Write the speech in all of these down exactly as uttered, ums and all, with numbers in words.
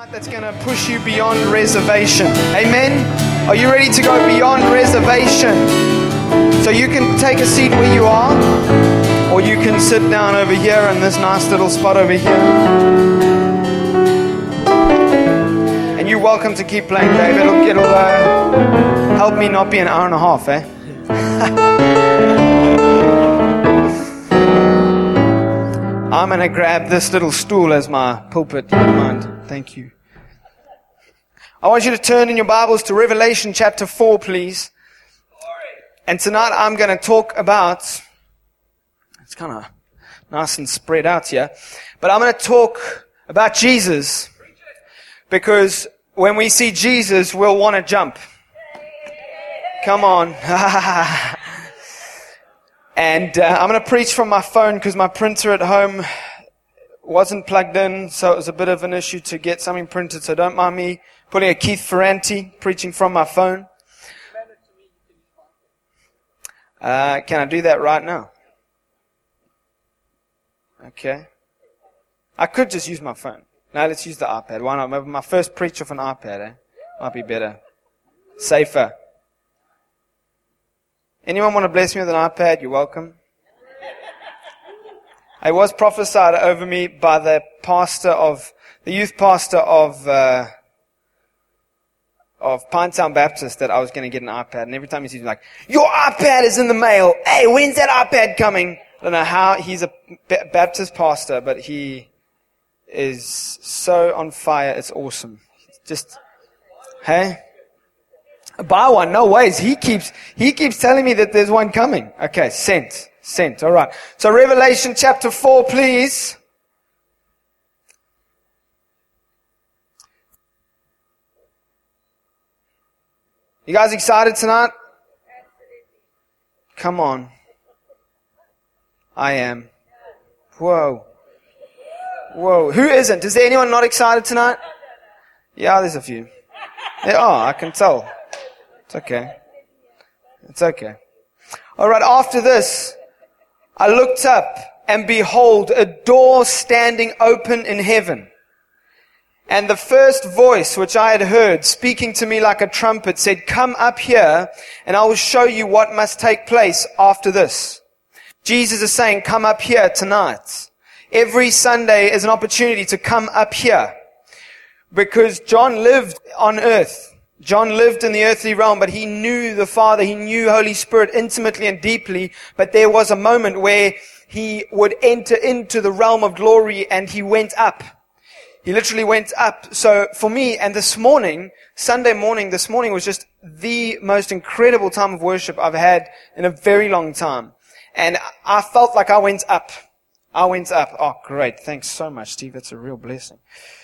That's going to push you beyond reservation. Amen? Are you ready to go beyond reservation? So you can take a seat where you are, or you can sit down over here in this nice little spot over here. And you're welcome to keep playing, Dave. It'll, it'll uh, help me not be an hour and a half, eh? I'm going to grab this little stool as my pulpit. You don't mind? Thank you. I want you to turn in your Bibles to Revelation chapter four, please. And tonight I'm going to talk about, it's kind of nice and spread out here, but I'm going to talk about Jesus. Because when we see Jesus, we'll want to jump. Come on. And uh, I'm going to preach from my phone because my printer at home wasn't plugged in, so it was a bit of an issue to get something printed, so don't mind me putting a Keith Ferranti, preaching from my phone. Uh, can I do that right now? Okay. I could just use my phone. No, let's use the iPad. Why not? Maybe my first preach off an iPad, eh? Might be better. Safer. Anyone want to bless me with an iPad? You're welcome. It was prophesied over me by the pastor of, the youth pastor of, uh, of Pinetown Baptist that I was going to get an iPad. And every time he sees me like, your iPad is in the mail. Hey, when's that iPad coming? I don't know how, he's a Baptist pastor, but he is so on fire. It's awesome. Just, hey? Buy one, no ways. He keeps, he keeps telling me that there's one coming. Okay, sent, sent. All right. So Revelation chapter four, please. You guys excited tonight? Come on. I am. Whoa. Whoa. Who isn't? Is there anyone not excited tonight? Yeah, there's a few. Yeah, oh, I can tell. It's okay. It's okay. All right, after this, I looked up, and behold, a door standing open in heaven. And the first voice which I had heard, speaking to me like a trumpet, said, come up here, and I will show you what must take place after this. Jesus is saying, come up here tonight. Every Sunday is an opportunity to come up here. Because John lived on earth. John lived in the earthly realm, but he knew the Father, he knew Holy Spirit intimately and deeply, but there was a moment where he would enter into the realm of glory and he went up. He literally went up. So for me, and this morning, Sunday morning, this morning was just the most incredible time of worship I've had in a very long time. And I felt like I went up. I went up. Oh, great. Thanks so much, Steve. That's a real blessing.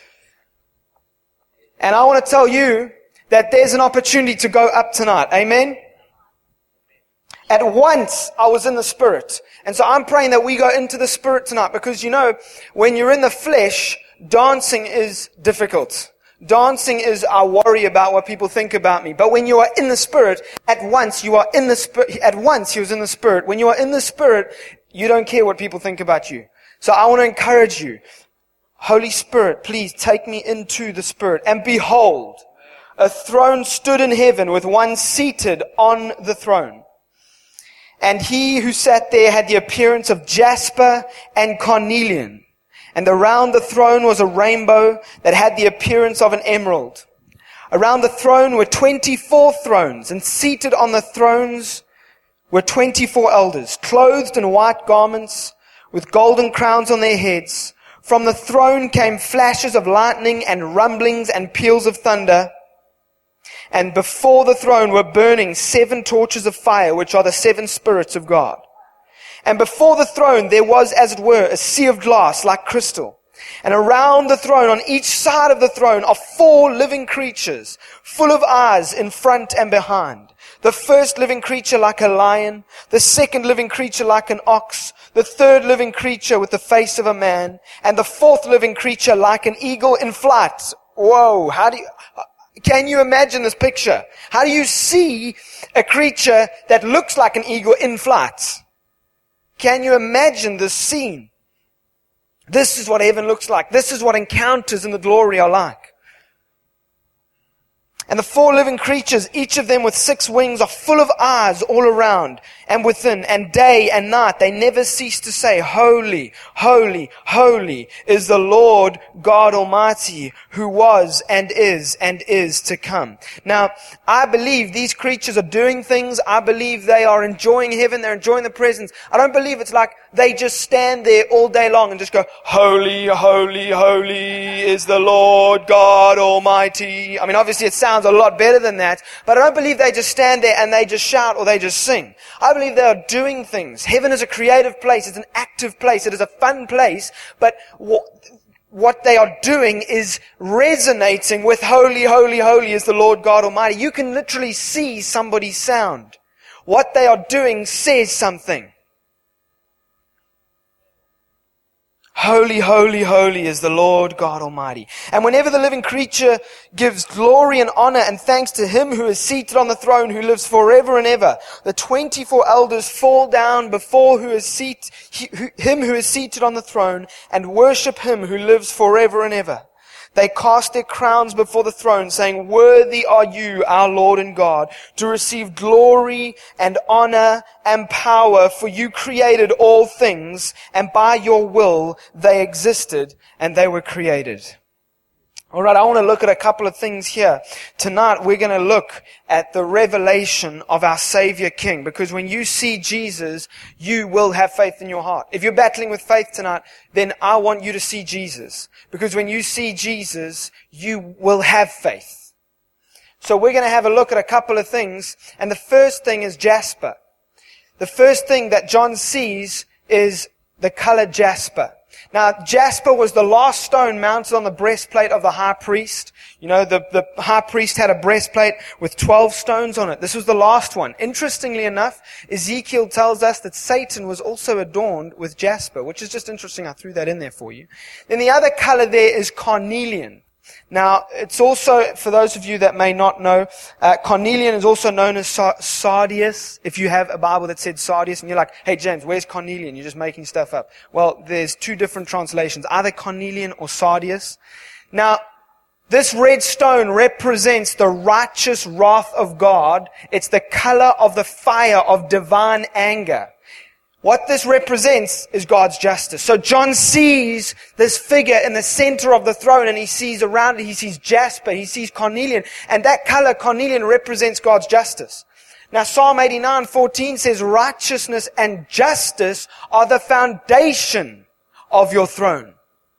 And I want to tell you that there's an opportunity to go up tonight. Amen? At once, I was in the Spirit. And so I'm praying that we go into the Spirit tonight. Because, you know, when you're in the flesh, dancing is difficult. Dancing is, I worry about what people think about me. But when you are in the Spirit, at once you are in the Spirit. At once he was in the Spirit. When you are in the Spirit, you don't care what people think about you. So I want to encourage you. Holy Spirit, please take me into the Spirit. And behold, a throne stood in heaven with one seated on the throne. And he who sat there had the appearance of jasper and carnelian. And around the throne was a rainbow that had the appearance of an emerald. Around the throne were twenty-four thrones, and seated on the thrones were twenty-four elders, clothed in white garments, with golden crowns on their heads. From the throne came flashes of lightning and rumblings and peals of thunder. And before the throne were burning seven torches of fire, which are the seven spirits of God. And before the throne there was, as it were, a sea of glass like crystal. And around the throne, on each side of the throne, are four living creatures, full of eyes in front and behind. The first living creature like a lion, the second living creature like an ox, the third living creature with the face of a man, and the fourth living creature like an eagle in flight. Whoa, how do you... Can you imagine this picture? How do you see a creature that looks like an eagle in flight? Can you imagine this scene? This is what heaven looks like. This is what encounters in the glory are like. And the four living creatures, each of them with six wings, are full of eyes all around and within, and day and night they never cease to say, Holy, holy, holy is the Lord God Almighty, who was and is and is to come. Now, I believe these creatures are doing things. I believe they are enjoying heaven. They're enjoying the presence. I don't believe it's like they just stand there all day long and just go, Holy, holy, holy is the Lord God Almighty. I mean, obviously it sounds a lot better than that, but I don't believe they just stand there and they just shout or they just sing. I believe they are doing things. Heaven is a creative place. It's an active place. It is a fun place, but what, what they are doing is resonating with holy, holy, holy is the Lord God Almighty. You can literally see somebody's sound. What they are doing says something. Holy, holy, holy is the Lord God Almighty. And whenever the living creature gives glory and honor and thanks to Him who is seated on the throne, who lives forever and ever, the twenty-four elders fall down before who is seat, he, who, Him who is seated on the throne and worship Him who lives forever and ever. They cast their crowns before the throne, saying, Worthy are you, our Lord and God, to receive glory and honor and power, for you created all things, and by your will they existed and they were created. All right, I want to look at a couple of things here. Tonight we're going to look at the revelation of our Savior King, because when you see Jesus, you will have faith in your heart. If you're battling with faith tonight, then I want you to see Jesus, because when you see Jesus, you will have faith. So we're going to have a look at a couple of things, and the first thing is jasper. The first thing that John sees is the color jasper. Now, jasper was the last stone mounted on the breastplate of the high priest. You know, the, the high priest had a breastplate with twelve stones on it. This was the last one. Interestingly enough, Ezekiel tells us that Satan was also adorned with jasper, which is just interesting. I threw that in there for you. Then the other color there is carnelian. Now, it's also, for those of you that may not know, uh, carnelian is also known as sardius. If you have a Bible that said sardius and you're like, hey James, where's carnelian? You're just making stuff up. Well, there's two different translations, either carnelian or sardius. Now, this red stone represents the righteous wrath of God. It's the color of the fire of divine anger. What this represents is God's justice. So John sees this figure in the center of the throne, and he sees around it, he sees jasper, he sees carnelian, and that color, carnelian, represents God's justice. Now Psalm eighty-nine fourteen says, righteousness and justice are the foundation of your throne.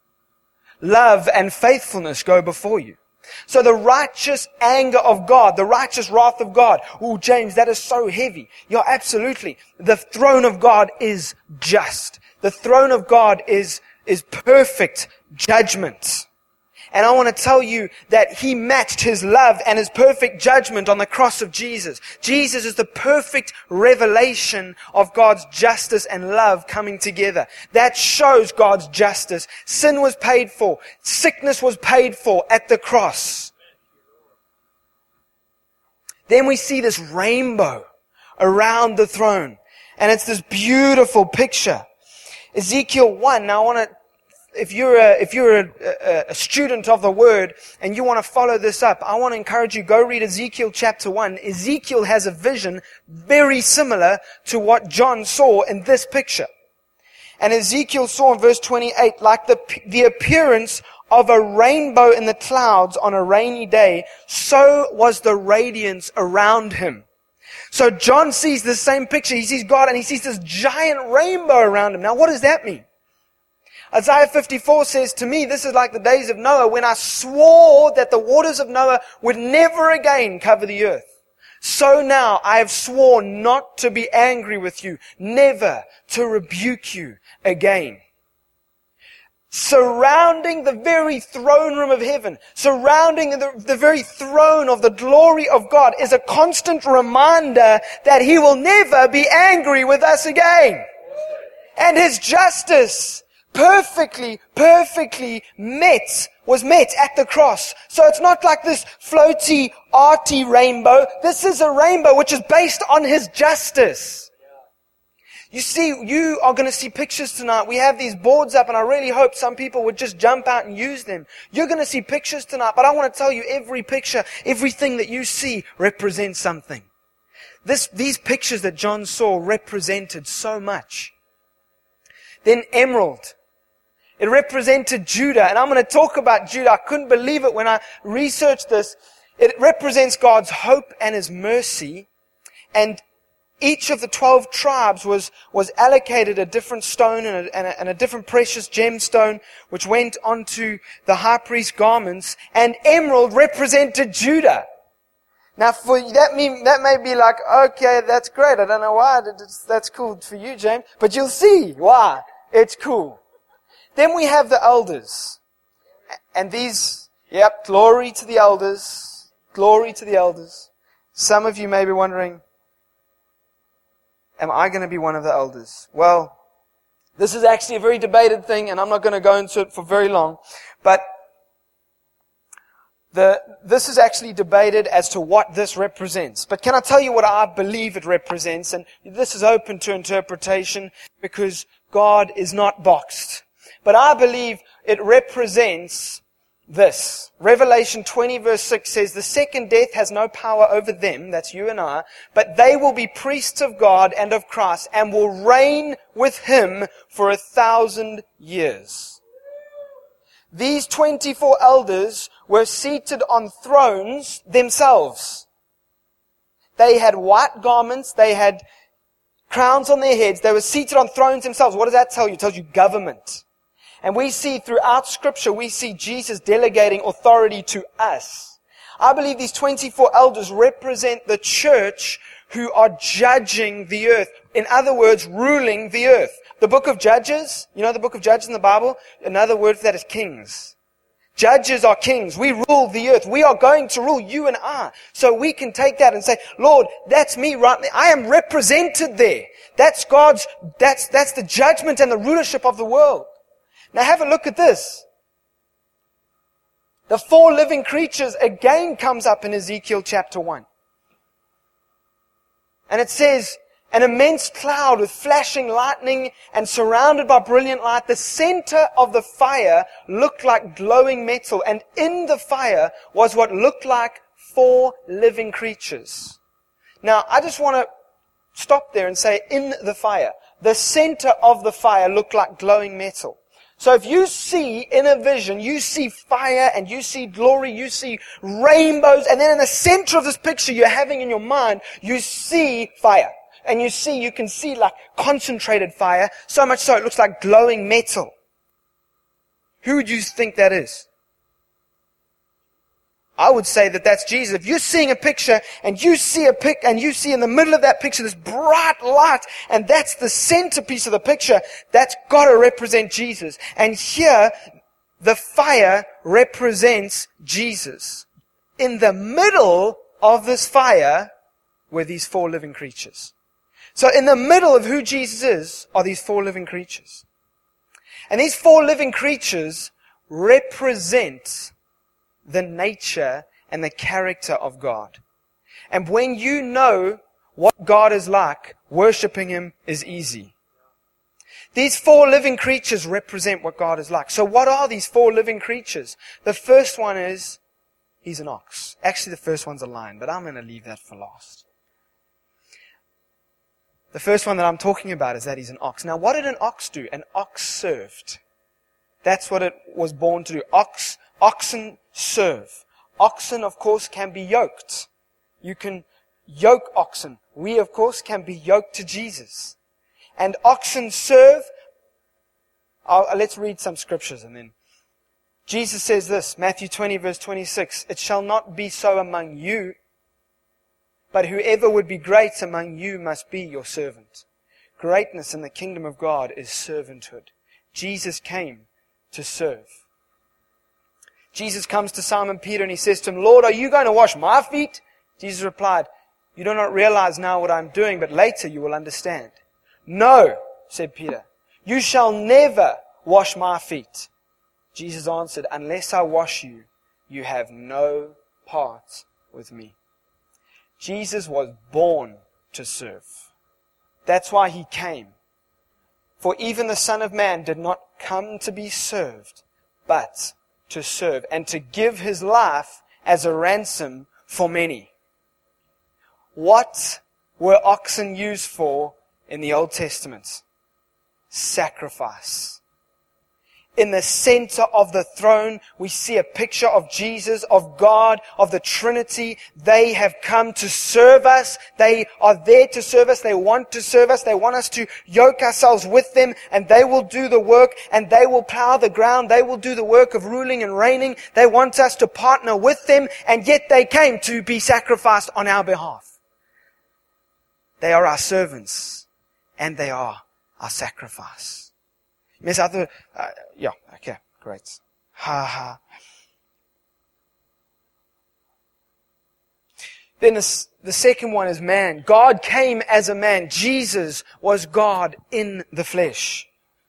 Love and faithfulness go before you. So the righteous anger of God, the righteous wrath of God. Oh, James, that is so heavy. Yeah, absolutely. The throne of God is just. The throne of God is, is perfect judgment. And I want to tell you that He matched His love and His perfect judgment on the cross of Jesus. Jesus is the perfect revelation of God's justice and love coming together. That shows God's justice. Sin was paid for. Sickness was paid for at the cross. Then we see this rainbow around the throne. And it's this beautiful picture. Ezekiel one. Now I want to If you're a, if you're a, a, a student of the Word and you want to follow this up, I want to encourage you, go read Ezekiel chapter one. Ezekiel has a vision very similar to what John saw in this picture. And Ezekiel saw in verse twenty-eight, like the, the appearance of a rainbow in the clouds on a rainy day, so was the radiance around him. So John sees the same picture. He sees God and he sees this giant rainbow around him. Now what does that mean? Isaiah fifty-four says, to me, this is like the days of Noah, when I swore that the waters of Noah would never again cover the earth. So now I have sworn not to be angry with you, never to rebuke you again. Surrounding the very throne room of heaven, surrounding the, the very throne of the glory of God, is a constant reminder that He will never be angry with us again. And His justice perfectly, perfectly met, was met at the cross. So it's not like this floaty, arty rainbow. This is a rainbow which is based on His justice. You see, you are going to see pictures tonight. We have these boards up, and I really hope some people would just jump out and use them. You're going to see pictures tonight, but I want to tell you, every picture, everything that you see represents something. This, these pictures that John saw represented so much. Then emerald. It represented Judah, and I'm going to talk about Judah. I couldn't believe it when I researched this. It represents God's hope and His mercy, and each of the twelve tribes was, was allocated a different stone and a, and, a, and a different precious gemstone, which went onto the high priest's garments, and emerald represented Judah. Now, for that, mean, that may be like, okay, that's great. I don't know why. That's cool for you, James. But you'll see why it's cool. Then we have the elders. And these, yep, glory to the elders. Glory to the elders. Some of you may be wondering, am I going to be one of the elders? Well, this is actually a very debated thing, and I'm not going to go into it for very long. But the, this is actually debated as to what this represents. But can I tell you what I believe it represents? And this is open to interpretation because God is not boxed. But I believe it represents this. Revelation twenty verse six says, the second death has no power over them, that's you and I, but they will be priests of God and of Christ and will reign with Him for a thousand years. These twenty-four elders were seated on thrones themselves. They had white garments, they had crowns on their heads, they were seated on thrones themselves. What does that tell you? It tells you government. And we see throughout Scripture, we see Jesus delegating authority to us. I believe these twenty-four elders represent the church who are judging the earth. In other words, ruling the earth. The book of Judges, you know the book of Judges in the Bible? Another word for that is kings. Judges are kings. We rule the earth. We are going to rule, you and I. So we can take that and say, Lord, that's me right there. I am represented there. That's God's, that's, that's the judgment and the rulership of the world. Now have a look at this. The four living creatures again comes up in Ezekiel chapter one. And it says, an immense cloud with flashing lightning and surrounded by brilliant light. The center of the fire looked like glowing metal, and in the fire was what looked like four living creatures. Now, I just want to stop there and say, in the fire. The center of the fire looked like glowing metal. So if you see in a vision, you see fire and you see glory, you see rainbows, and then in the center of this picture you're having in your mind, you see fire. And you see, you can see like concentrated fire, so much so it looks like glowing metal. Who would you think that is? I would say that that's Jesus. If you're seeing a picture and you see a pic and you see in the middle of that picture this bright light, and that's the centerpiece of the picture, that's got to represent Jesus. And here, the fire represents Jesus. In the middle of this fire were these four living creatures. So in the middle of who Jesus is are these four living creatures. And these four living creatures represent the nature and the character of God. And when you know what God is like, worshiping Him is easy. These four living creatures represent what God is like. So what are these four living creatures? The first one is, he's an ox. Actually, the first one's a lion, but I'm going to leave that for last. The first one that I'm talking about is that he's an ox. Now, what did an ox do? An ox served. That's what it was born to do. Ox, oxen serve. Oxen, of course, can be yoked. You can yoke oxen. We, of course, can be yoked to Jesus. And oxen serve. Uh, let's read some scriptures and then. Jesus says this, Matthew twenty verse twenty-six, it shall not be so among you, but whoever would be great among you must be your servant. Greatness in the kingdom of God is servanthood. Jesus came to serve. Jesus comes to Simon Peter and he says to him, Lord, are you going to wash my feet? Jesus replied, you do not realize now what I'm doing, but later you will understand. No, said Peter, you shall never wash my feet. Jesus answered, unless I wash you, you have no part with me. Jesus was born to serve. That's why He came. For even the Son of Man did not come to be served, but to serve, and to give his life as a ransom for many. What were oxen used for in the Old Testament? Sacrifice. In the center of the throne, we see a picture of Jesus, of God, of the Trinity. They have come to serve us. They are there to serve us. They want to serve us. They want us to yoke ourselves with them, and they will do the work, and they will plow the ground. They will do the work of ruling and reigning. They want us to partner with them, and yet they came to be sacrificed on our behalf. They are our servants, and they are our sacrifice. Mes other, uh, yeah, okay, great. Ha ha. Then the, the second one is man. God came as a man. Jesus was God in the flesh.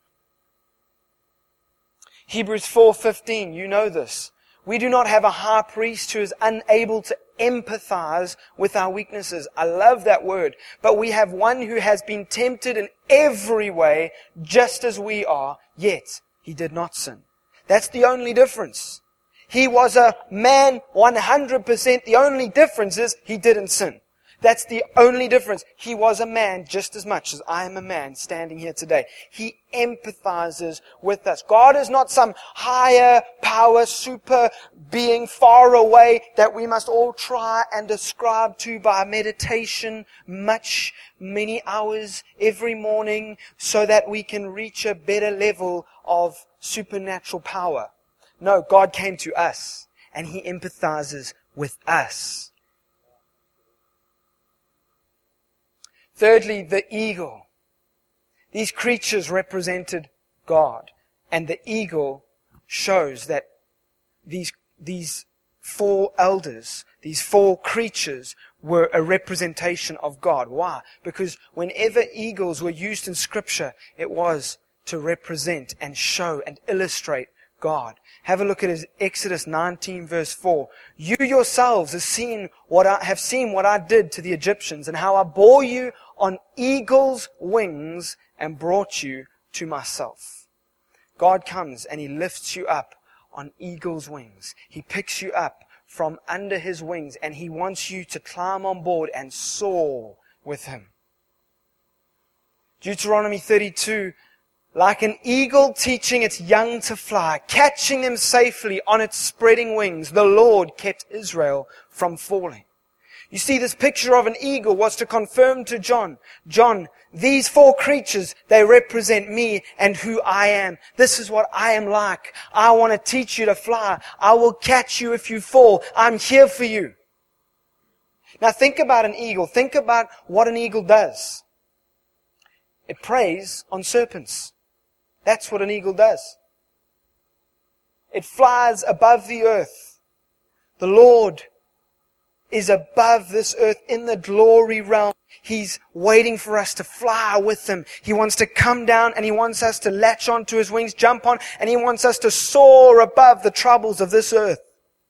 Hebrews four fifteen, you know this. We do not have a high priest who is unable to empathize with our weaknesses. I love that word. But we have one who has been tempted in every way, just as we are, yet he did not sin. That's the only difference. He was a man one hundred percent. The only difference is he didn't sin. That's the only difference. He was a man just as much as I am a man standing here today. He empathizes with us. God is not some higher power, super being far away that we must all try and ascribe to by meditation much, many hours every morning so that we can reach a better level of supernatural power. No, God came to us and He empathizes with us. Thirdly, the eagle. These creatures represented God. And the eagle shows that these, these four elders, these four creatures were a representation of God. Why? Because whenever eagles were used in Scripture, it was to represent and show and illustrate God. Have a look at Exodus nineteen verse four. You yourselves have seen what I have seen what I did to the Egyptians and how I bore you on eagle's wings and brought you to myself. God comes and He lifts you up on eagle's wings. He picks you up from under His wings and He wants you to climb on board and soar with Him. Deuteronomy thirty-two, like an eagle teaching its young to fly, catching them safely on its spreading wings, the Lord kept Israel from falling. You see, this picture of an eagle was to confirm to John, John, these four creatures, they represent me and who I am. This is what I am like. I want to teach you to fly. I will catch you if you fall. I'm here for you. Now think about an eagle. Think about what an eagle does. It preys on serpents. That's what an eagle does. It flies above the earth. The Lord is above this earth in the glory realm. He's waiting for us to fly with Him. He wants to come down and He wants us to latch onto His wings, jump on, and He wants us to soar above the troubles of this earth.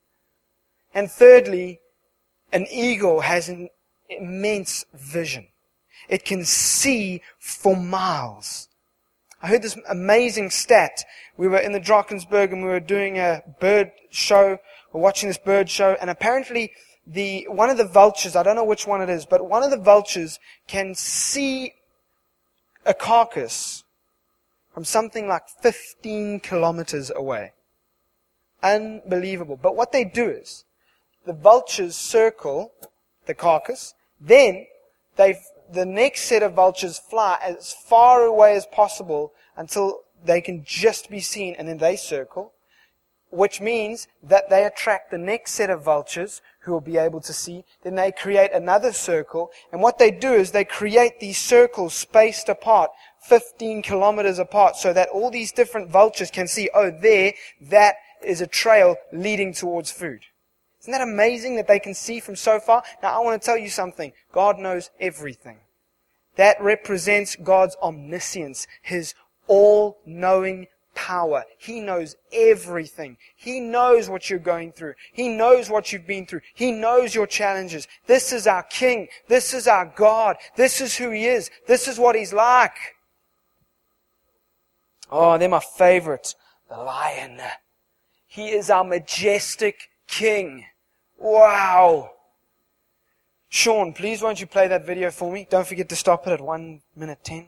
And thirdly, an eagle has an immense vision. It can see for miles. I heard this amazing stat. We were in the Drakensberg and we were doing a bird show. We're watching this bird show, and apparently the one of the vultures, I don't know which one it is, but one of the vultures can see a carcass from something like fifteen kilometers away. Unbelievable. But what they do is, the vultures circle the carcass, then they the next set of vultures fly as far away as possible until they can just be seen, and then they circle, which means that they attract the next set of vultures who will be able to see. Then they create another circle, and what they do is they create these circles spaced apart, fifteen kilometers apart, so that all these different vultures can see, oh, there, that is a trail leading towards food. Isn't that amazing that they can see from so far? Now, I want to tell you something. God knows everything. That represents God's omniscience, His all-knowing power. He knows everything. He knows what you're going through. He knows what you've been through. He knows your challenges. This is our King. This is our God. This is who He is. This is what He's like. Oh, they're my favorite. The lion. He is our majestic king. Wow. Sean, please won't you play that video for me? Don't forget to stop it at one minute ten.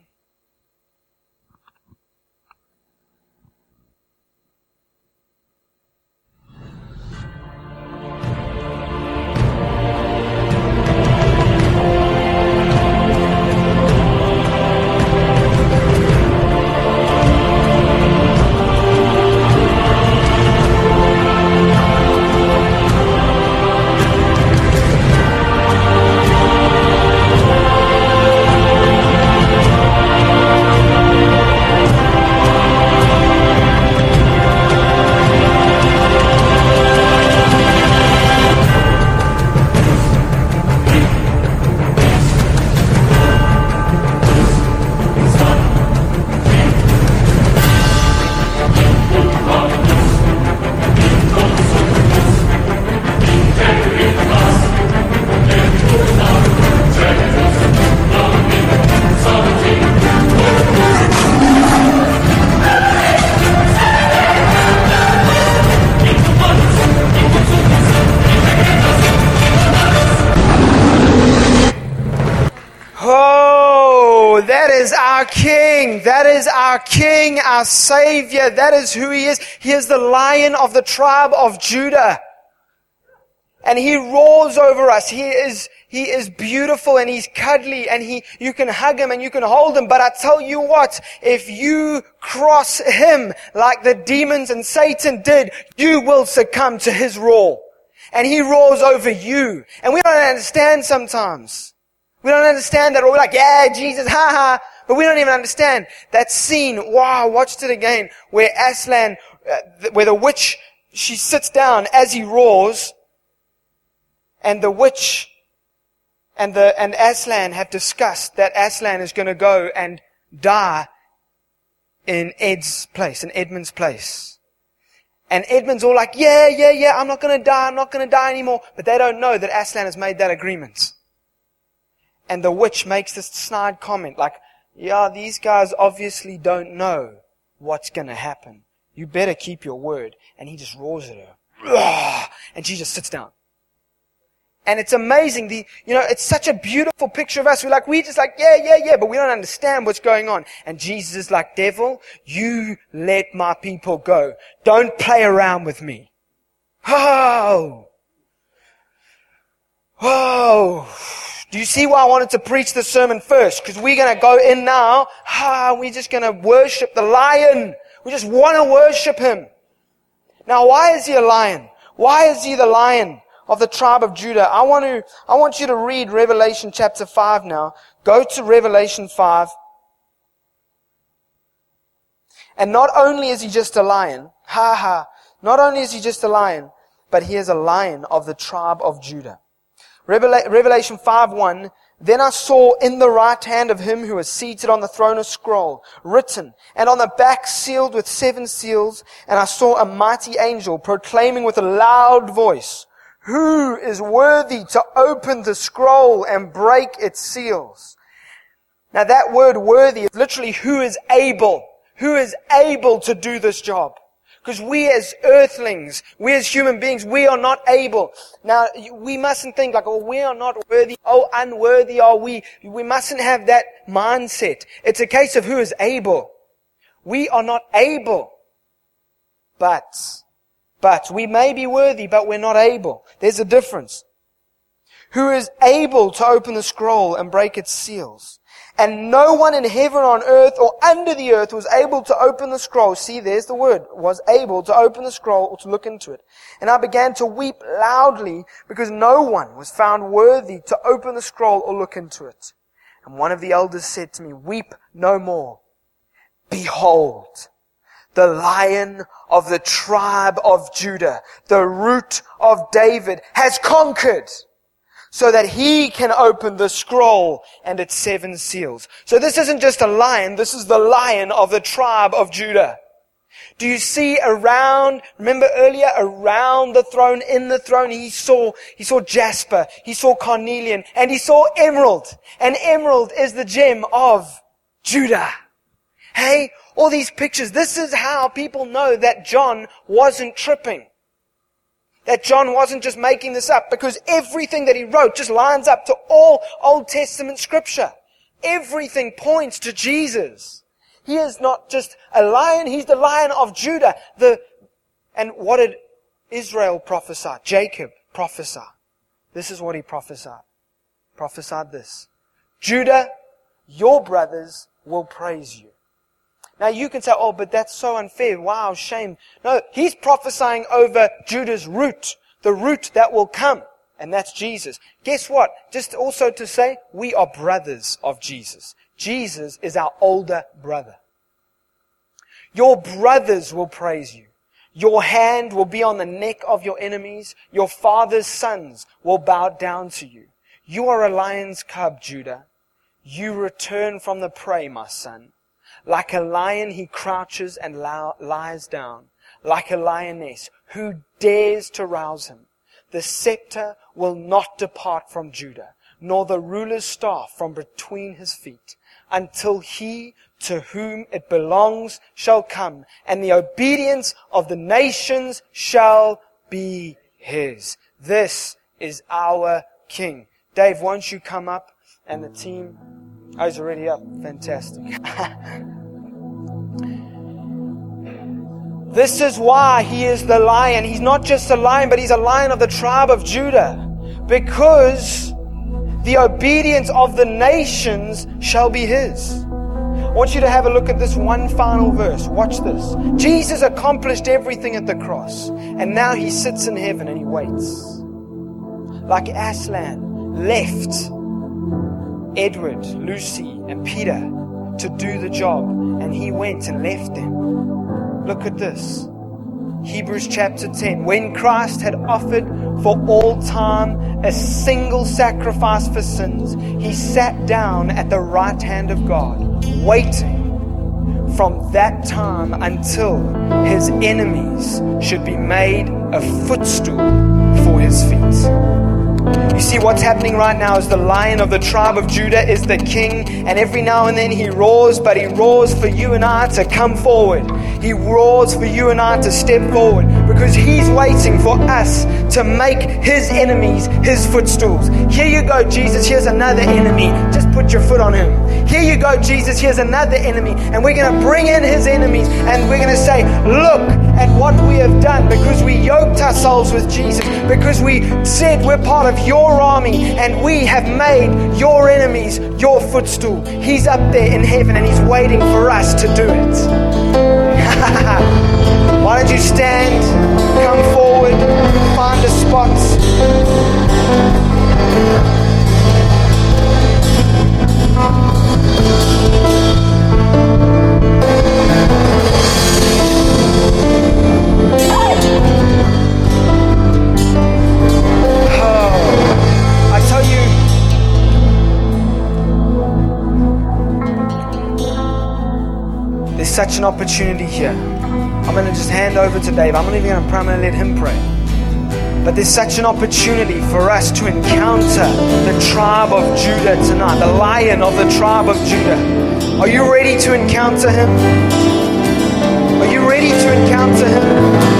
Oh, that is our King. That is our King, our Savior. That is who He is. He is the Lion of the tribe of Judah. And He roars over us. He is, He is beautiful and He's cuddly and He, you can hug Him and you can hold Him. But I tell you what, if you cross Him like the demons and Satan did, you will succumb to His roar. And He roars over you. And we don't understand sometimes. We don't understand that. We're like, yeah, Jesus, ha ha. But we don't even understand that scene. Wow, I watched it again. Where Aslan, uh, where the witch, she sits down as he roars. And the witch and the, and Aslan have discussed that Aslan is going to go and die in Ed's place, in Edmund's place. And Edmund's all like, yeah, yeah, yeah, I'm not going to die, I'm not going to die anymore. But they don't know that Aslan has made that agreement. And the witch makes this snide comment like, yeah, these guys obviously don't know what's going to happen. You better keep your word. And he just roars at her. And she just sits down. And it's amazing. The, you know, it's such a beautiful picture of us. We're like, we just like, yeah, yeah, yeah, but we don't understand what's going on. And Jesus is like, devil, you let my people go. Don't play around with me. Oh! Oh! Do you see why I wanted to preach the sermon first? Because we're going to go in now. Ah, we're just going to worship the lion. We just want to worship Him. Now, why is He a lion? Why is He the lion of the tribe of Judah? I want to, I want you to read Revelation chapter five now. Go to Revelation five. And not only is He just a lion, ha ha, not only is He just a lion, but He is a lion of the tribe of Judah. Revelation five one, then I saw in the right hand of Him who was seated on the throne a scroll, written, and on the back sealed with seven seals, and I saw a mighty angel proclaiming with a loud voice, who is worthy to open the scroll and break its seals? Now that word worthy is literally who is able, who is able to do this job. Because we as earthlings, we as human beings, we are not able. Now, we mustn't think like, oh, we are not worthy. Oh, unworthy are we. We mustn't have that mindset. It's a case of who is able. We are not able. But, but, we may be worthy, but we're not able. There's a difference. Who is able to open the scroll and break its seals? And no one in heaven, on earth, or under the earth was able to open the scroll. See, there's the word. Was able to open the scroll or to look into it. And I began to weep loudly because no one was found worthy to open the scroll or look into it. And one of the elders said to me, weep no more. Behold, the Lion of the tribe of Judah, the Root of David, has conquered, so that He can open the scroll and its seven seals. So this isn't just a lion, this is the Lion of the tribe of Judah. Do you see around, remember earlier, around the throne, in the throne, he saw, he saw jasper, he saw carnelian, and he saw emerald. And emerald is the gem of Judah. Hey, All these pictures. This is how people know that John wasn't tripping. That John wasn't just making this up, because everything that he wrote just lines up to all Old Testament scripture. Everything points to Jesus. He is not just a lion, he's the Lion of Judah. The, and what did Israel prophesy? Jacob prophesy. This is what he prophesied. Prophesied this. Judah, your brothers will praise you. Now you can say, oh, but that's so unfair. Wow, shame. No, he's prophesying over Judah's root, the root that will come, and that's Jesus. Guess what? Just also to say, we are brothers of Jesus. Jesus is our older brother. Your brothers will praise you. Your hand will be on the neck of your enemies. Your father's sons will bow down to you. You are a lion's cub, Judah. You return from the prey, my son. Like a lion he crouches and lies down. Like a lioness, who dares to rouse him? The scepter will not depart from Judah, nor the ruler's staff from between his feet, until he to whom it belongs shall come, and the obedience of the nations shall be his. This is our King. Dave, won't you come up? And the team... Oh, he's already up. Fantastic. This is why he is the lion. He's not just a lion, but he's a lion of the tribe of Judah. Because the obedience of the nations shall be his. I want you to have a look at this one final verse. Watch this. Jesus accomplished everything at the cross. And now he sits in heaven and he waits. Like Aslan left Edward, Lucy, and Peter to do the job, and he went and left them. Look at this. Hebrews chapter ten. When Christ had offered for all time a single sacrifice for sins, he sat down at the right hand of God, waiting from that time until his enemies should be made a footstool for his feet. You see, what's happening right now is the Lion of the tribe of Judah is the King, and every now and then he roars, but he roars for you and I to come forward. He roars for you and I to step forward, because he's waiting for us to make his enemies his footstools. Here you go, Jesus, here's another enemy. Just put your foot on him. Here you go, Jesus, here's another enemy. And we're going to bring in his enemies, and we're going to say, look at what we have done, because we yoked ourselves with Jesus, because we said we're part of your army, and we have made your enemies your footstool. He's up there in heaven, and he's waiting for us to do it. Why don't you stand, come forward, find a spot. Such an opportunity here. I'm going to just hand over to Dave. I'm not even going to pray. I'm going to let him pray. But there's such an opportunity for us to encounter the tribe of Judah tonight, the Lion of the tribe of Judah. Are you ready to encounter him? Are you ready to encounter him?